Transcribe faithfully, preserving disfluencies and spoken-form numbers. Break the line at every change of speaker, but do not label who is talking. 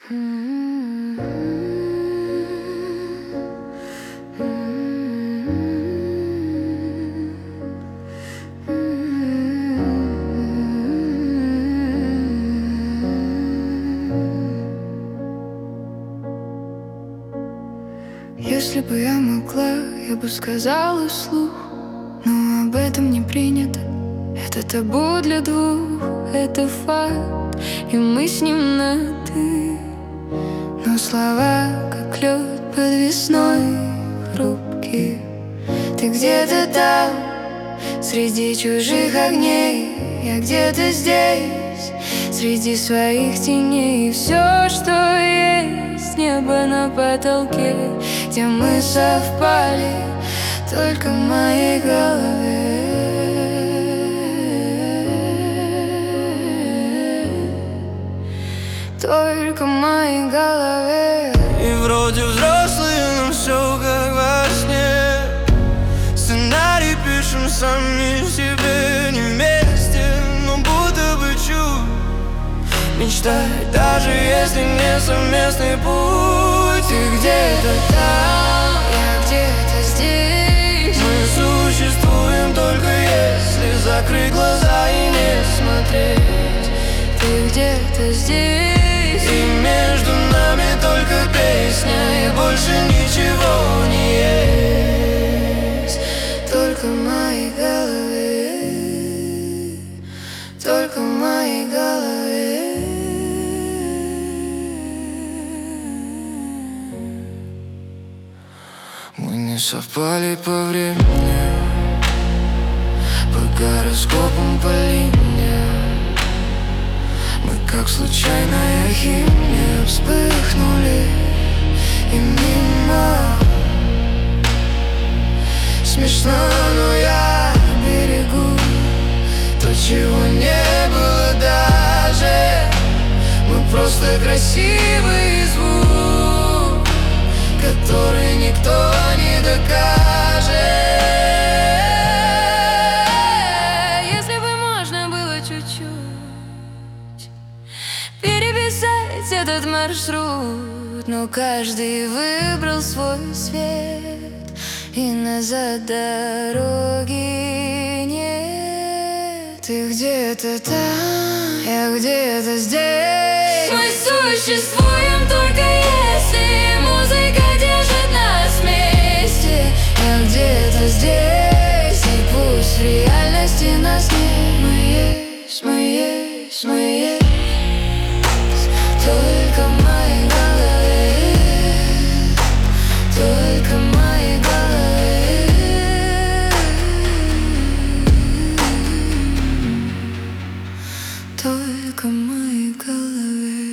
Если бы я могла, я бы сказала вслух, но об этом не принято. Это табу для двух, это факт, и мы с ним на «ты». Но слова, как лед под весной, хрупкие. Ты где-то там, среди чужих огней, я где-то здесь, среди своих теней. И все, что есть, небо на потолке, где мы совпали, только в моей голове. Только в моей голове.
И вроде взрослые, но все как во сне. Сценарий пишем сами себе, не вместе, но будто бы чуть мечтать, даже если не совместный путь. Ты где-то там,
Я где-то здесь.
мы существуем только если закрыть глаза и не смотреть.
Ты где-то здесь,
и между нами только песня, и больше ничего не есть.
только в моей голове, только в моей голове.
Мы не совпали по времени, по гороскопам, по линиям. Мы как случайная химия вспыхнули и мимо. Смешно, но я берегу то, чего не было даже. Мы просто красивый звук, который никто не докажет.
Если бы можно было чуть-чуть переписать этот маршрут, но каждый выбрал свой свет, и назад дороги нет. Ты где-то там, я где-то здесь. Мы существуем только если музыка держит нас вместе. Я где-то здесь, и пусть в реальности нас нет. Мы есть, мы есть, мы есть. Только в моей голове, только в моей голове, только в моей голове.